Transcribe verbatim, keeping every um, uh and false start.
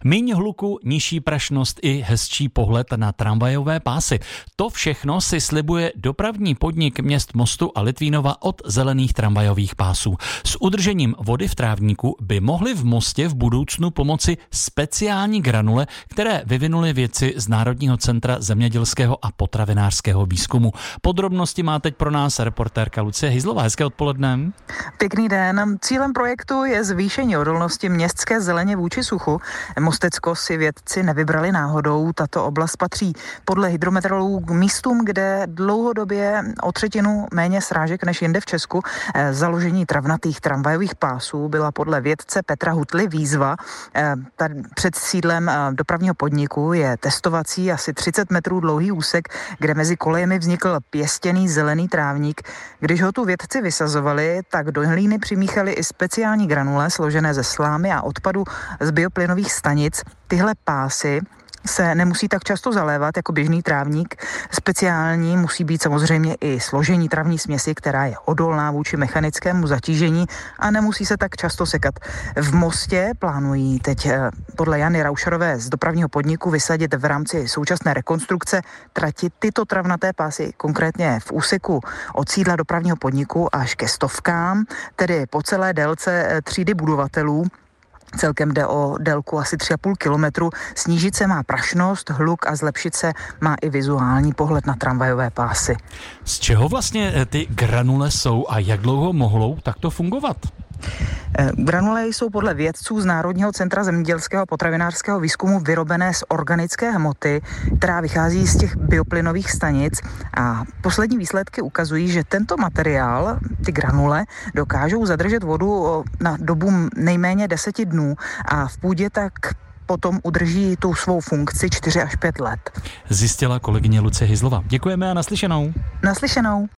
Míň hluku, nižší prašnost i hezčí pohled na tramvajové pásy. To všechno si slibuje dopravní podnik měst Mostu a Litvínova od zelených tramvajových pásů. S udržením vody v trávníku by mohly v Mostě v budoucnu pomoci speciální granule, které vyvinuli vědci z Národního centra zemědělského a potravinářského výzkumu. Podrobnosti má teď pro nás reportérka Lucie Hyzlová. Hezké odpoledne. Pěkný den. Cílem projektu je zvýšení odolnosti městské zeleně vůči suchu. Mostecko si vědci nevybrali náhodou. Tato oblast patří podle hydrometeorologů k místům, kde dlouhodobě o třetinu méně srážek než jinde v Česku. Založení travnatých tramvajových pásů byla podle vědce Petra Hutly výzva. Tady před sídlem dopravního podniku je testovací asi třicet metrů dlouhý úsek, kde mezi kolejemi vznikl pěstěný zelený trávník. Když ho tu vědci vysazovali, tak do hlíny přimíchali i speciální granule složené ze slámy a odpadu z bioplynových stanic. Tyhle pásy se nemusí tak často zalévat jako běžný trávník. Speciální musí být samozřejmě i složení travní směsi, která je odolná vůči mechanickému zatížení a nemusí se tak často sekat. V Mostě plánují teď podle Jany Raušerové z dopravního podniku vysadit v rámci současné rekonstrukce trati tyto travnaté pásy, konkrétně v úseku od sídla dopravního podniku až ke stovkám, tedy po celé délce třídy budovatelů. Celkem jde o délku asi tři a půl kilometru. Snížit se má prašnost, hluk a zlepšit se má i vizuální pohled na tramvajové pásy. Z čeho vlastně ty granule jsou a jak dlouho mohou takto fungovat? Granule jsou podle vědců z Národního centra zemědělského a potravinářského výzkumu vyrobené z organické hmoty, která vychází z těch bioplynových stanic, a poslední výsledky ukazují, že tento materiál, ty granule, dokážou zadržet vodu na dobu nejméně deseti dnů a v půdě tak potom udrží tu svou funkci čtyři až pět let. Zjistila kolegyně Lucie Hyzlová. Děkujeme a naslyšenou. Naslyšenou.